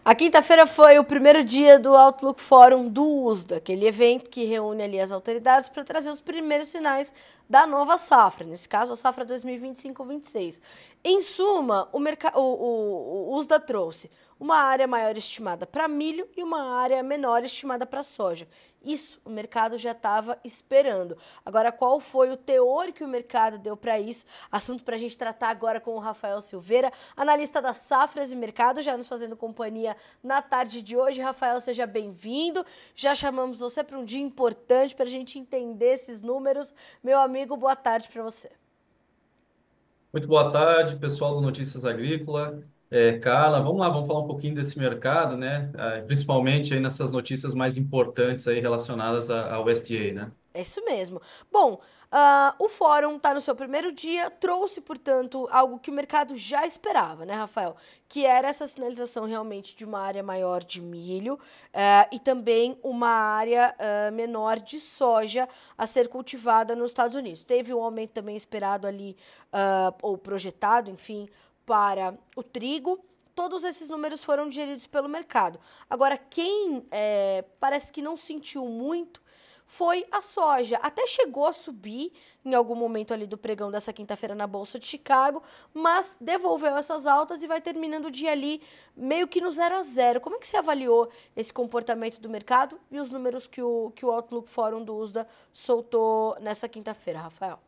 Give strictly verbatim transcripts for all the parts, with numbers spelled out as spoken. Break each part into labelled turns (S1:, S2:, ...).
S1: A quinta-feira foi o primeiro dia do Outlook Forum do U S D A, aquele evento que reúne ali as autoridades para trazer os primeiros sinais da nova safra, nesse caso a safra dois mil e vinte e cinco vinte e seis. Em suma, o, o, o, o U S D A trouxe uma área maior estimada para milho e uma área menor estimada para soja. Isso o mercado já estava esperando. Agora, qual foi o teor que o mercado deu para isso? Assunto para a gente tratar agora com o Rafael Silveira, analista das safras e mercado, já nos fazendo companhia na tarde de hoje. Rafael, seja bem-vindo. Já chamamos você para um dia importante para a gente entender esses números. Meu amigo, boa tarde para você.
S2: Muito boa tarde, pessoal do Notícias Agrícola. É, Carla, vamos lá, vamos falar um pouquinho desse mercado, né? Ah, principalmente aí nessas notícias mais importantes aí relacionadas a- ao U S D A, né?
S1: É isso mesmo. Bom, uh, o fórum está no seu primeiro dia, trouxe, portanto, algo que o mercado já esperava, né, Rafael? Que era essa sinalização realmente de uma área maior de milho uh, e também uma área uh, menor de soja a ser cultivada nos Estados Unidos. Teve um aumento também esperado ali, uh, ou projetado, enfim, para o trigo. Todos esses números foram digeridos pelo mercado. Agora, quem é, parece que não sentiu muito foi a soja. Até chegou a subir em algum momento ali do pregão dessa quinta-feira na Bolsa de Chicago, mas devolveu essas altas e vai terminando o dia ali meio que no zero a zero. Como é que você avaliou esse comportamento do mercado e os números que o, que o Outlook Forum do U S D A soltou nessa quinta-feira, Rafael?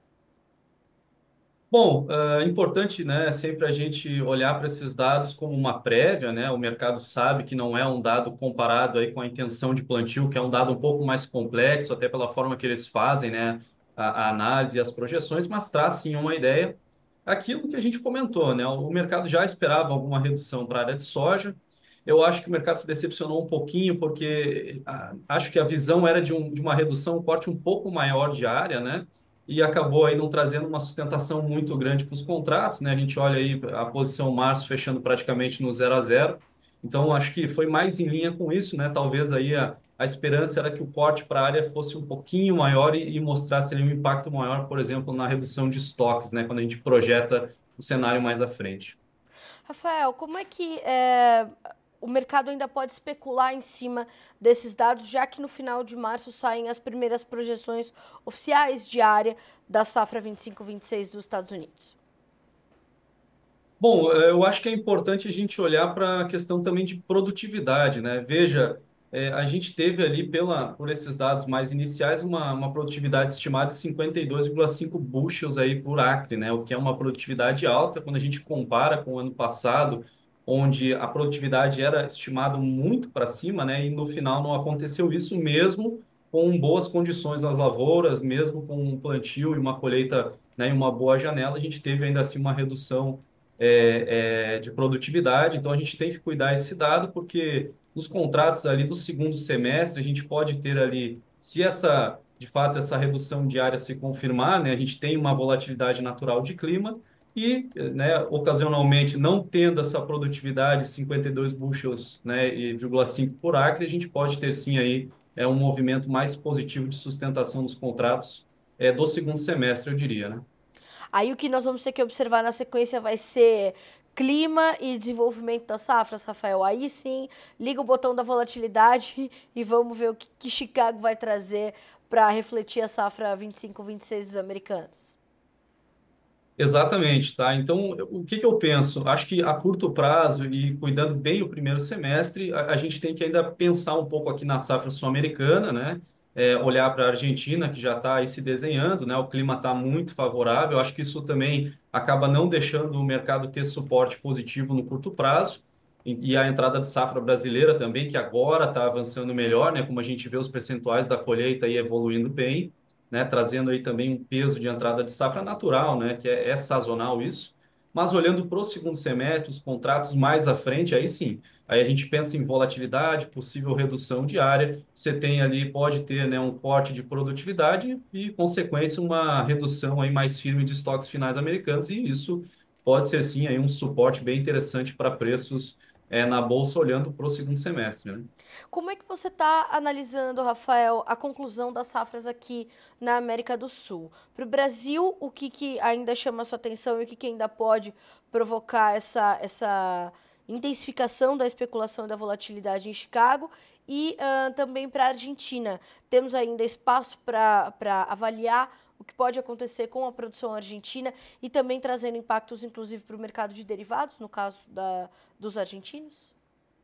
S2: Bom, é importante, né, sempre a gente olhar para esses dados como uma prévia, né? O mercado sabe que não é um dado comparado aí com a intenção de plantio, que é um dado um pouco mais complexo, até pela forma que eles fazem, né, a, a análise e as projeções, mas traz sim uma ideia. Aquilo que a gente comentou, né? O mercado já esperava alguma redução para a área de soja. Eu acho que o mercado se decepcionou um pouquinho, porque ah, acho que a visão era de, um, de uma redução, um corte um pouco maior de área, né? E acabou aí não trazendo uma sustentação muito grande para os contratos, né? A gente olha aí a posição março fechando praticamente no zero a zero. Então, acho que foi mais em linha com isso, né? Talvez aí a, a esperança era que o corte para a área fosse um pouquinho maior e, e mostrasse ali um impacto maior, por exemplo, na redução de estoques, né? Quando a gente projeta o cenário mais à frente.
S1: Rafael, como é que é, o mercado ainda pode especular em cima desses dados, já que no final de março saem as primeiras projeções oficiais de área da safra vinte e cinco vinte e seis dos Estados Unidos?
S2: Bom, eh, eu acho que é importante a gente olhar para a questão também de produtividade, né? Veja, eh, a gente teve ali, pela, por esses dados mais iniciais, uma, uma produtividade estimada de cinquenta e dois vírgula cinco bushels aí por acre, né? O que é uma produtividade alta quando a gente compara com o ano passado, onde a produtividade era estimada muito para cima, né? E no final não aconteceu isso mesmo com boas condições nas lavouras, mesmo com um plantio e uma colheita, né, em uma boa janela, a gente teve ainda assim uma redução é, é, de produtividade. Então, a gente tem que cuidar esse dado, porque nos contratos ali do segundo semestre, a gente pode ter ali, se essa, de fato, essa redução diária se confirmar, né, a gente tem uma volatilidade natural de clima e, né, ocasionalmente, não tendo essa produtividade, cinquenta e dois bushels, né, e vírgula cinco por acre, a gente pode ter sim aí é um movimento mais positivo de sustentação dos contratos é, do segundo semestre, eu diria, né?
S1: Aí o que nós vamos ter que observar na sequência vai ser clima e desenvolvimento das safras, Rafael. Aí sim, liga o botão da volatilidade e vamos ver o que, que Chicago vai trazer para refletir a safra vinte e cinco vinte e seis dos americanos.
S2: Exatamente, tá? Então, o que que eu penso? Acho que a curto prazo e cuidando bem o primeiro semestre, a, a gente tem que ainda pensar um pouco aqui na safra sul-americana, né? É, olhar para a Argentina, que já está aí se desenhando, né? O clima está muito favorável. Acho que isso também acaba não deixando o mercado ter suporte positivo no curto prazo. E, e a entrada de safra brasileira também, que agora está avançando melhor, né? Como a gente vê os percentuais da colheita aí evoluindo bem, né, trazendo aí também um peso de entrada de safra natural, né, que é, é sazonal isso. Mas olhando para o segundo semestre, os contratos mais à frente, aí sim, aí a gente pensa em volatilidade, possível redução diária, você tem ali, pode ter, né, um corte de produtividade e, consequência, uma redução aí mais firme de estoques finais americanos, e isso pode ser sim aí um suporte bem interessante para preços é, na bolsa olhando para o segundo semestre, né?
S1: Como é que você está analisando, Rafael, a conclusão das safras aqui na América do Sul? Para o Brasil, o que, que ainda chama a sua atenção e o que, que ainda pode provocar essa, essa intensificação da especulação e da volatilidade em Chicago e uh, também para a Argentina. Temos ainda espaço para avaliar o que pode acontecer com a produção argentina e também trazendo impactos, inclusive, para o mercado de derivados, no caso da, dos argentinos?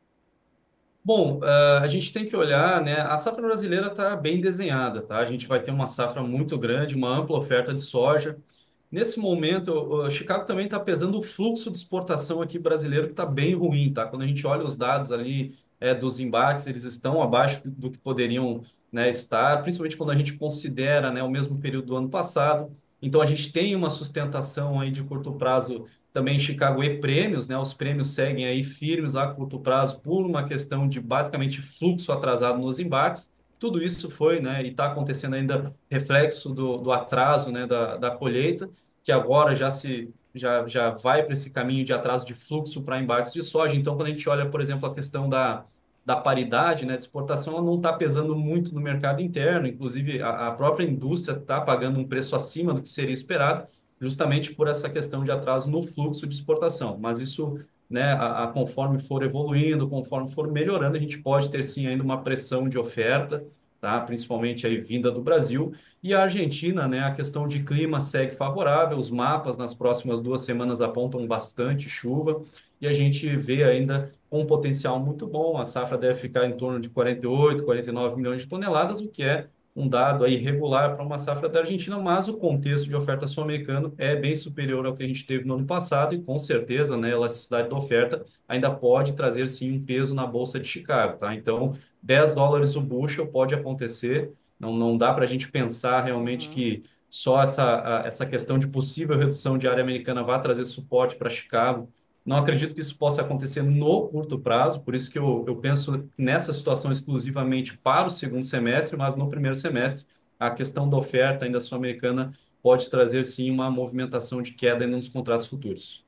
S2: Bom, eh, a gente tem que olhar, né? A safra brasileira está bem desenhada, tá? A gente vai ter uma safra muito grande, uma ampla oferta de soja. Nesse momento, o Chicago também está pesando o fluxo de exportação aqui brasileiro, que está bem ruim, tá? Quando a gente olha os dados ali, é, dos embarques, eles estão abaixo do que poderiam, né, estar, principalmente quando a gente considera, né, o mesmo período do ano passado. Então, a gente tem uma sustentação aí de curto prazo também em Chicago e prêmios, né? Os prêmios seguem aí firmes a curto prazo por uma questão de basicamente fluxo atrasado nos embarques. Tudo isso foi, né, e está acontecendo ainda reflexo do, do atraso, né, da, da colheita, que agora já se já, já vai para esse caminho de atraso de fluxo para embarques de soja. Então, quando a gente olha, por exemplo, a questão da, da paridade, né, de exportação, ela não está pesando muito no mercado interno. Inclusive, a, a própria indústria está pagando um preço acima do que seria esperado, justamente por essa questão de atraso no fluxo de exportação. Mas isso, né, a, a, conforme for evoluindo, conforme for melhorando, a gente pode ter sim ainda uma pressão de oferta, tá? Principalmente aí vinda do Brasil. E a Argentina, né, a questão de clima segue favorável, os mapas nas próximas duas semanas apontam bastante chuva e a gente vê ainda um potencial muito bom. A safra deve ficar em torno de quarenta e oito, quarenta e nove milhões de toneladas, o que é um dado aí regular para uma safra da Argentina, mas o contexto de oferta sul-americano é bem superior ao que a gente teve no ano passado e com certeza, né, a elasticidade da oferta ainda pode trazer sim um peso na bolsa de Chicago, tá? Então, dez dólares o bushel pode acontecer. Não, não dá para a gente pensar realmente
S1: Uhum.
S2: que só essa, a- essa questão de possível redução de área americana vai trazer suporte para Chicago. Não acredito que isso possa acontecer no curto prazo, por isso que eu, eu penso nessa situação exclusivamente para o segundo semestre, mas no primeiro semestre a questão da oferta ainda sul-americana pode trazer sim uma movimentação de queda ainda nos contratos futuros.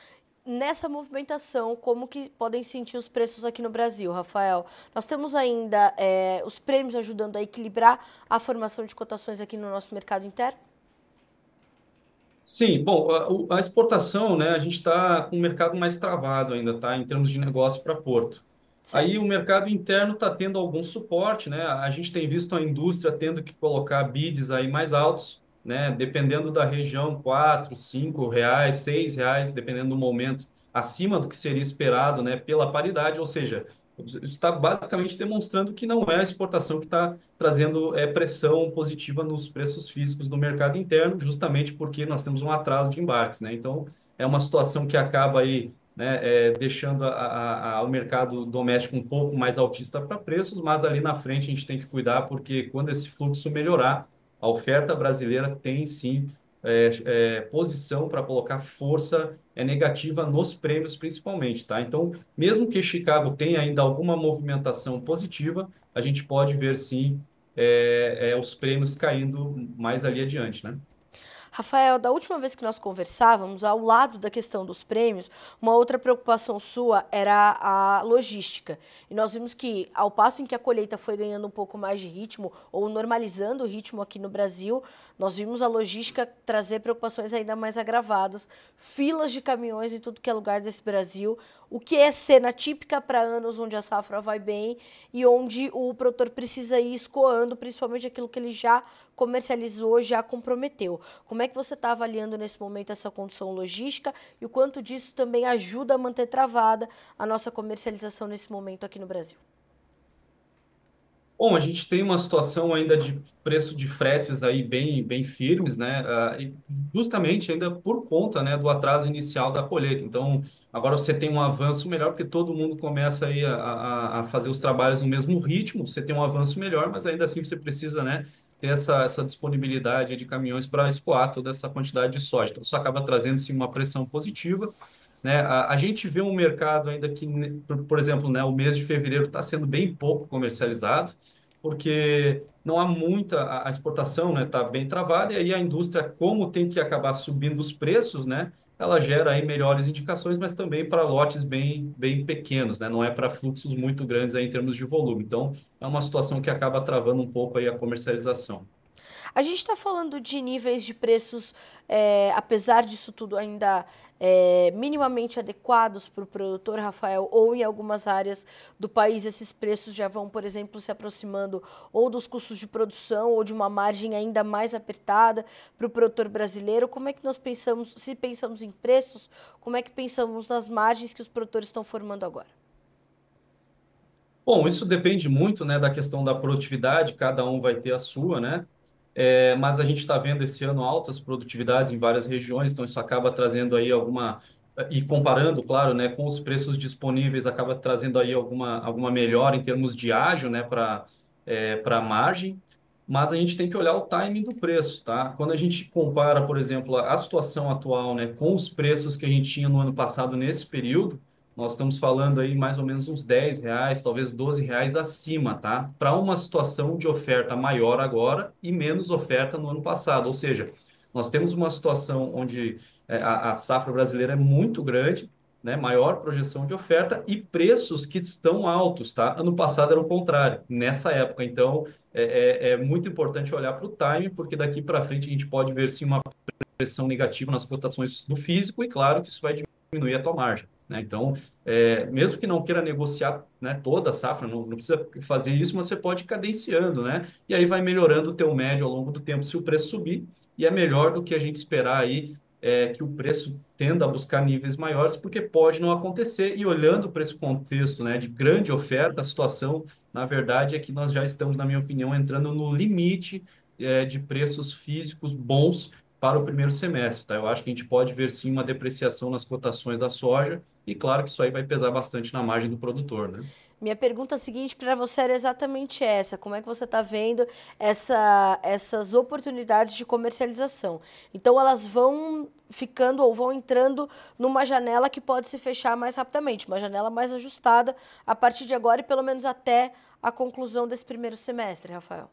S1: Nessa movimentação, como que podem sentir os preços aqui no Brasil, Rafael? Nós temos ainda é, os prêmios ajudando a equilibrar a formação de cotações aqui no nosso mercado interno?
S2: Sim, bom, a, o- a exportação, né, a gente está com um mercado mais travado ainda, tá, em termos de negócio para Porto. Aí o
S1: Certo.
S2: mercado interno está tendo algum suporte, né? A gente tem visto a indústria tendo que colocar bids aí mais altos, né? Dependendo da região, quatro, cinco reais, seis reais, dependendo do momento, acima do que seria esperado, né? Pela paridade, ou seja, isso está basicamente demonstrando que não é a exportação que está trazendo é, pressão positiva nos preços físicos do mercado interno, justamente porque nós temos um atraso de embarques, né? Então, é uma situação que acaba aí, né, é, deixando a, a, a, o mercado doméstico um pouco mais altista para preços, mas ali na frente a gente tem que cuidar, porque quando esse fluxo melhorar, a oferta brasileira tem sim é, é, posição para colocar força é, negativa nos prêmios, principalmente, tá? Então, mesmo que Chicago tenha ainda alguma movimentação positiva, a gente pode ver sim é, é, os prêmios caindo mais ali adiante, né?
S1: Rafael, da última vez que nós conversávamos, ao lado da questão dos prêmios, uma outra preocupação sua era a logística. E nós vimos que, ao passo em que a colheita foi ganhando um pouco mais de ritmo, ou normalizando o ritmo aqui no Brasil, nós vimos a logística trazer preocupações ainda mais agravadas, filas de caminhões em tudo que é lugar desse Brasil, o que é cena típica para anos onde a safra vai bem e onde o produtor precisa ir escoando, principalmente aquilo que ele já comercializou, já comprometeu. Como é que você está avaliando nesse momento essa condição logística e o quanto disso também ajuda a manter travada a nossa comercialização nesse momento aqui no Brasil?
S2: Bom, a gente tem uma situação ainda de preço de fretes aí bem, bem firmes, né? Ah, e justamente ainda por conta, né, do atraso inicial da colheita. Então, agora você tem um avanço melhor, porque todo mundo começa aí a, a, a fazer os trabalhos no mesmo ritmo, você tem um avanço melhor, mas ainda assim você precisa, né, ter essa, essa disponibilidade de caminhões para escoar toda essa quantidade de soja. Então, isso acaba trazendo, sim, uma pressão positiva, né? A, a gente vê um mercado ainda que, né, por, por exemplo, né, o mês de fevereiro está sendo bem pouco comercializado, porque não há muita, a a exportação, né, está bem travada, e aí a indústria, como tem que acabar subindo os preços, né, ela gera aí melhores indicações, mas também para lotes bem, bem pequenos, né, não é para fluxos muito grandes aí em termos de volume. Então, é uma situação que acaba travando um pouco aí a comercialização.
S1: A gente está falando de níveis de preços, é, apesar disso tudo, ainda é, minimamente adequados para o produtor, Rafael, ou em algumas áreas do país esses preços já vão, por exemplo, se aproximando ou dos custos de produção ou de uma margem ainda mais apertada para o produtor brasileiro. Como é que nós pensamos, se pensamos em preços, como é que pensamos nas margens que os produtores estão formando agora?
S2: Bom, isso depende muito, né, da questão da produtividade, cada um vai ter a sua, né? É, mas a gente está vendo esse ano altas produtividades em várias regiões, então isso acaba trazendo aí alguma, e comparando, claro, né, com os preços disponíveis, acaba trazendo aí alguma, alguma melhora em termos de ágio, né, para é, para a margem, mas a gente tem que olhar o timing do preço, tá? Quando a gente compara, por exemplo, a situação atual, né, com os preços que a gente tinha no ano passado nesse período, nós estamos falando aí mais ou menos uns dez reais, talvez doze reais acima, tá? Para uma situação de oferta maior agora e menos oferta no ano passado. Ou seja, nós temos uma situação onde é, a, a safra brasileira é muito grande, né? Maior projeção de oferta e preços que estão altos, tá? Ano passado era o contrário, nessa época. Então, é, é, é muito importante olhar para o time, porque daqui para frente a gente pode ver sim uma pressão negativa nas cotações do físico e claro que isso vai diminuir a tua margem, né? Então, é, mesmo que não queira negociar, né, toda a safra, não, não precisa fazer isso, mas você pode ir cadenciando, né? E aí vai melhorando o teu médio ao longo do tempo se o preço subir, e é melhor do que a gente esperar aí é, que o preço tenda a buscar níveis maiores, porque pode não acontecer. E olhando para esse contexto, né, de grande oferta, a situação, na verdade, é que nós já estamos, na minha opinião, entrando no limite é, de preços físicos bons para o primeiro semestre, tá? Eu acho que a gente pode ver sim uma depreciação nas cotações da soja e claro que isso aí vai pesar bastante na margem do produtor, né?
S1: Minha pergunta seguinte para você era exatamente essa: como é que você está vendo essa, essas oportunidades de comercialização? Então, elas vão ficando ou vão entrando numa janela que pode se fechar mais rapidamente, uma janela mais ajustada a partir de agora e pelo menos até a conclusão desse primeiro semestre, Rafael.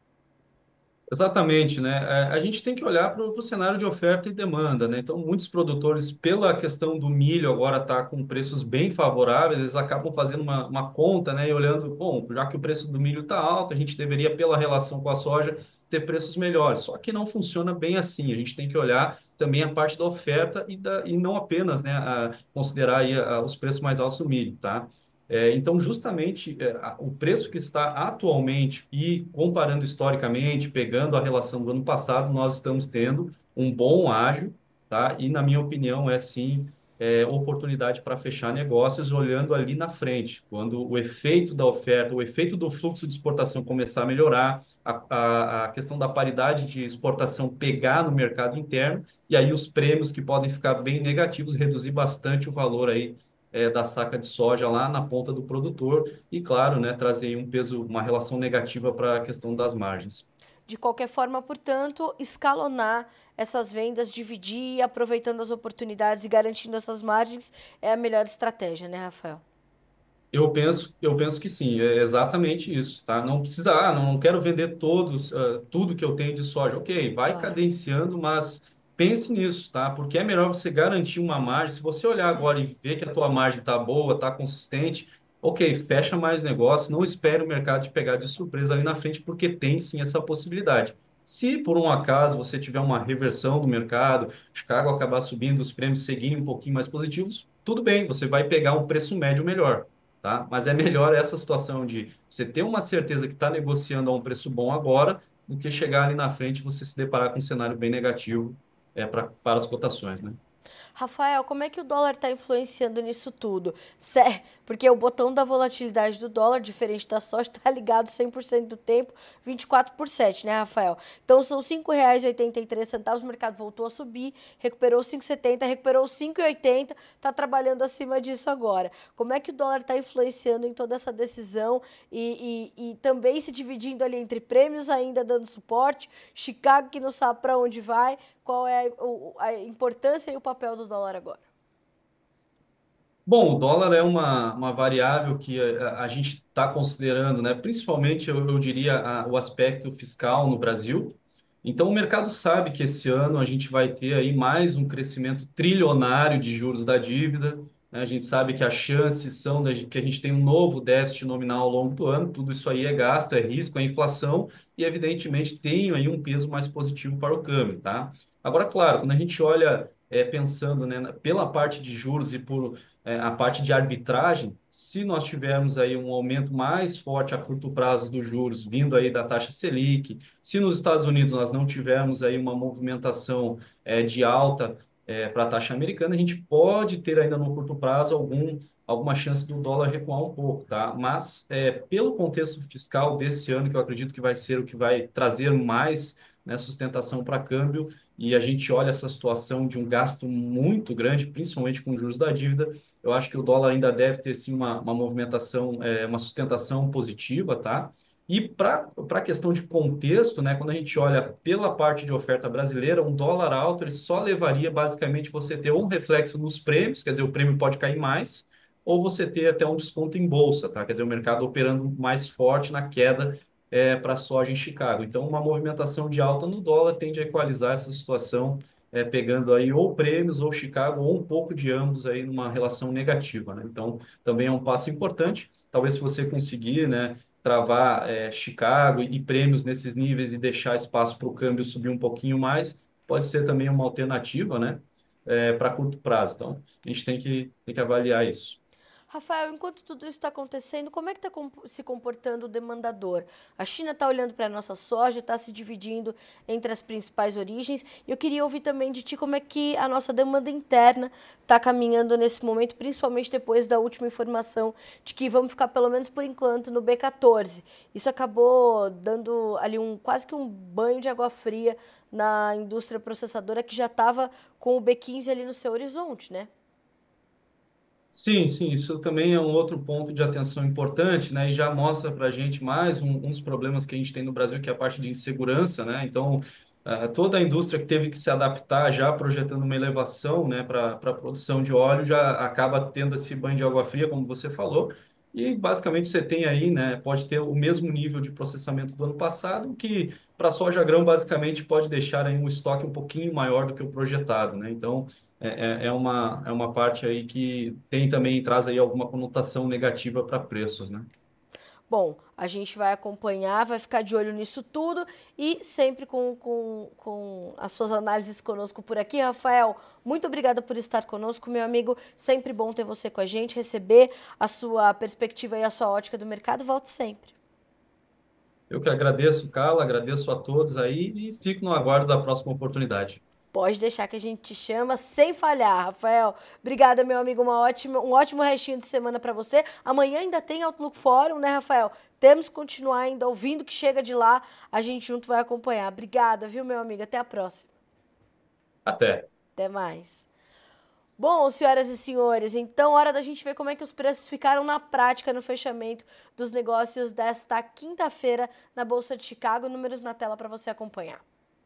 S2: Exatamente, né? É, a gente tem que olhar para o cenário de oferta e demanda, né? Então, muitos produtores, pela questão do milho agora tá com preços bem favoráveis, eles acabam fazendo uma, uma conta, né? E olhando, bom, já que o preço do milho está alto, a gente deveria, pela relação com a soja, ter preços melhores. Só que não funciona bem assim. A gente tem que olhar também a parte da oferta e, da, e não apenas, né, a, considerar aí a, os preços mais altos do milho, tá? É, então, justamente, é, a- o preço que está atualmente e comparando historicamente, pegando a relação do ano passado, nós estamos tendo um bom ágio, tá? E, na minha opinião, é sim é, oportunidade para fechar negócios olhando ali na frente, quando o efeito da oferta, o efeito do fluxo de exportação começar a melhorar, a, a, a questão da paridade de exportação pegar no mercado interno, e aí os prêmios que podem ficar bem negativos, reduzir bastante o valor aí é, da saca de soja lá na ponta do produtor e, claro, né, trazer um peso, uma relação negativa para a questão das margens.
S1: De qualquer forma, portanto, escalonar essas vendas, dividir, aproveitando as oportunidades e garantindo essas margens é a melhor estratégia, né, Rafael?
S2: Eu penso, eu penso que sim, é exatamente isso, tá? Não precisa, ah, não quero vender todos, ah, tudo que eu tenho de soja. Ok, vai
S1: Claro.
S2: cadenciando, mas pense nisso, tá? Porque é melhor você garantir uma margem. Se você olhar agora e ver que a tua margem está boa, está consistente, ok, fecha mais negócio, não espere o mercado te pegar de surpresa ali na frente, porque tem sim essa possibilidade. Se por um acaso você tiver uma reversão do mercado, Chicago acabar subindo, os prêmios seguirem um pouquinho mais positivos, tudo bem, você vai pegar um preço médio melhor, tá? Mas é melhor essa situação de você ter uma certeza que está negociando a um preço bom agora, do que chegar ali na frente e você se deparar com um cenário bem negativo é, pra, para as cotações, né?
S1: Rafael, como é que o dólar está influenciando nisso tudo? Sé, porque o botão da volatilidade do dólar, diferente da soja, está ligado cem por cento do tempo, vinte e quatro por sete, né, Rafael? Então são cinco reais e oitenta e três centavos, o mercado voltou a subir, recuperou cinco e setenta, recuperou cinco e oitenta, está trabalhando acima disso agora. Como é que o dólar está influenciando em toda essa decisão e, e, e também se dividindo ali entre prêmios ainda dando suporte, Chicago que não sabe para onde vai, qual é a, o- a importância e o papel do dólar agora?
S2: Bom, o dólar é uma, uma variável que a, a gente está considerando, né? Principalmente, eu, eu diria, a- o aspecto fiscal no Brasil. Então, o mercado sabe que esse ano a gente vai ter aí mais um crescimento trilionário de juros da dívida. né? A gente sabe que as chances são de que a gente tenha um novo déficit nominal ao longo do ano, tudo isso aí é gasto, é risco, é inflação, e evidentemente tem aí um peso mais positivo para o câmbio, tá? Agora, claro, quando a gente olha é, pensando, né, na- pela parte de juros e por é, a parte de arbitragem, se nós tivermos aí um aumento mais forte a curto prazo dos juros, vindo aí da taxa Selic, se nos Estados Unidos nós não tivermos aí uma movimentação é, de alta para a taxa americana, a gente pode ter ainda no curto prazo algum, alguma chance do dólar recuar um pouco, tá? Mas é, pelo contexto fiscal desse ano, que eu acredito que vai ser o que vai trazer mais, né, sustentação para câmbio, e a gente olha essa situação de um gasto muito grande, principalmente com juros da dívida, eu acho que o dólar ainda deve ter sim uma, uma movimentação, é, uma sustentação positiva, tá? E para para a questão de contexto, né, quando a gente olha pela parte de oferta brasileira, um dólar alto ele só levaria basicamente você ter um reflexo nos prêmios, quer dizer, o prêmio pode cair mais, ou você ter até um desconto em bolsa, tá? Quer dizer, o mercado operando mais forte na queda é, para a soja em Chicago. Então, uma movimentação de alta no dólar tende a equalizar essa situação, é, pegando aí ou prêmios ou Chicago, ou um pouco de ambos aí numa relação negativa, né? Então, também é um passo importante. Talvez se você conseguir, né? Travar é, Chicago e prêmios nesses níveis e deixar espaço para o câmbio subir um pouquinho mais, pode ser também uma alternativa, né, é, para curto prazo. Então, a gente tem que, tem que avaliar isso.
S1: Rafael, enquanto tudo isso está acontecendo, como é que está se comportando o demandador? A China está olhando para a nossa soja, está se dividindo entre as principais origens. E eu queria ouvir também de ti como é que a nossa demanda interna está caminhando nesse momento, principalmente depois da última informação de que vamos ficar, pelo menos por enquanto, no B quatorze. Isso acabou dando ali um quase que um banho de água fria na indústria processadora que já estava com o B quinze ali no seu horizonte, né?
S2: Sim, sim, isso também é um outro ponto de atenção importante, né? E já mostra para a gente mais um, um dos problemas que a gente tem no Brasil, que é a parte de insegurança, né? Então, eh, toda a indústria que teve que se adaptar já projetando uma elevação, né, para para a produção de óleo já acaba tendo esse banho de água fria, como você falou. E basicamente você tem aí, né, pode ter o mesmo nível de processamento do ano passado, que para soja grão basicamente pode deixar aí um estoque um pouquinho maior do que o projetado, né? Então, é, é é uma, é uma parte aí que tem também, traz aí alguma conotação negativa para preços, né?
S1: Bom, a gente vai acompanhar, vai ficar de olho nisso tudo e sempre com, com, com as suas análises conosco por aqui. Rafael, muito obrigada por estar conosco, meu amigo. Sempre bom ter você com a gente, receber a sua perspectiva e a sua ótica do mercado. Volte sempre.
S2: Eu que agradeço, Carla, agradeço a todos aí e fico no aguardo da próxima oportunidade.
S1: Pode deixar que a gente te chama sem falhar, Rafael. Obrigada, meu amigo. Uma ótima, um ótimo restinho de semana para você. Amanhã ainda tem Outlook Fórum, né, Rafael? Temos que continuar ainda ouvindo o que chega de lá. A gente junto vai acompanhar. Obrigada, viu, meu amigo? Até a próxima.
S2: Até.
S1: Até mais. Bom, senhoras e senhores, então hora da gente ver como é que os preços ficaram na prática no fechamento dos negócios desta quinta-feira na Bolsa de Chicago. Números na tela para você acompanhar.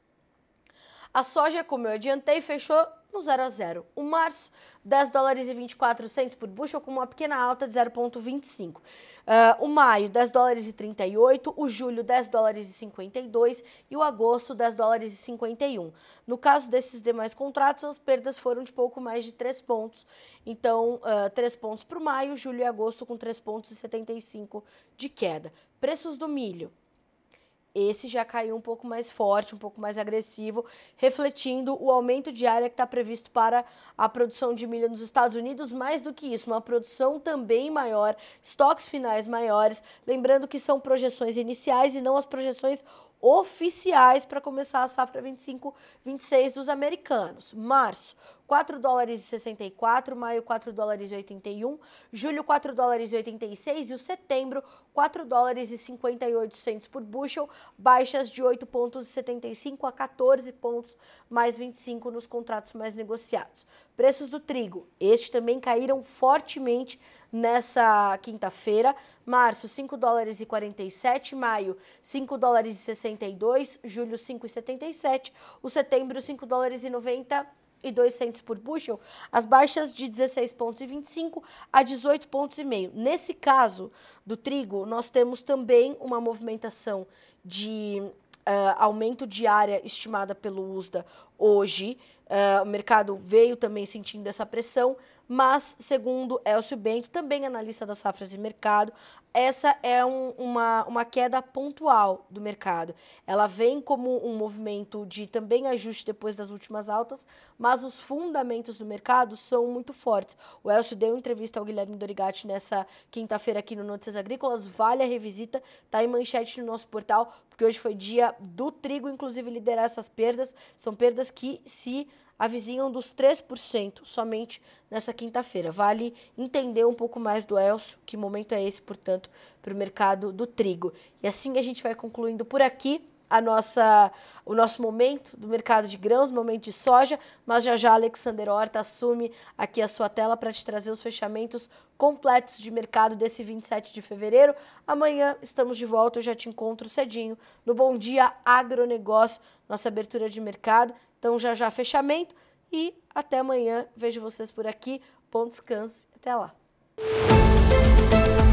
S1: A soja, como eu adiantei, fechou no zero a zero. O março, dez dólares e vinte e quatro centos por bushel, com uma pequena alta de zero vírgula vinte e cinco. Uh, o maio, dez dólares e trinta e oito. O julho, dez dólares e cinquenta e dois. E o agosto, dez dólares e cinquenta e um. No caso desses demais contratos, as perdas foram de pouco mais de três pontos. Então, uh, três pontos para o maio, julho e agosto com três vírgula setenta e cinco de queda. Preços do milho. Esse já caiu um pouco mais forte, um pouco mais agressivo, refletindo o aumento de área que está previsto para a produção de milho nos Estados Unidos. Mais do que isso, uma produção também maior, estoques finais maiores. Lembrando que são projeções iniciais e não as projeções oficiais para começar a safra vinte e cinco vinte e seis dos americanos. Março, quatro dólares e sessenta e quatro, maio quatro dólares e oitenta e um, julho quatro dólares e oitenta e seis e o setembro quatro dólares e cinquenta e oito centos por bushel, baixas de oito vírgula setenta e cinco a quatorze pontos, mais vinte e cinco nos contratos mais negociados. Preços do trigo, estes também caíram fortemente nessa quinta-feira. Março, cinco dólares e quarenta e sete, maio, cinco dólares e sessenta e dois, julho, cinco e setenta e sete, o setembro, cinco dólares e noventa e dois centos por bushel, as baixas de dezesseis vírgula vinte e cinco a dezoito vírgula cinco. Nesse caso do trigo, nós temos também uma movimentação de uh, aumento de área estimada pelo U S D A hoje. Uh, o mercado veio também sentindo essa pressão, mas, segundo Elcio Bento, também analista das safras e mercado, essa é um, uma, uma queda pontual do mercado. Ela vem como um movimento de também ajuste depois das últimas altas, mas os fundamentos do mercado são muito fortes. O Elcio deu entrevista ao Guilherme Dorigatti nessa quinta-feira aqui no Notícias Agrícolas, vale a revisita, tá em manchete no nosso portal, porque hoje foi dia do trigo, inclusive liderar essas perdas, são perdas que se avizinham dos três por cento somente nessa quinta-feira. Vale entender um pouco mais do Elcio, que momento é esse, portanto, para o mercado do trigo. E assim a gente vai concluindo por aqui a nossa, o nosso momento do mercado de grãos, momento de soja, mas já já Alexander Horta assume aqui a sua tela para te trazer os fechamentos completos de mercado desse vinte e sete de fevereiro. Amanhã estamos de volta, eu já te encontro cedinho no Bom Dia Agronegócio, nossa abertura de mercado. Então já já fechamento e até amanhã. Vejo vocês por aqui. Bom descanso. Até lá.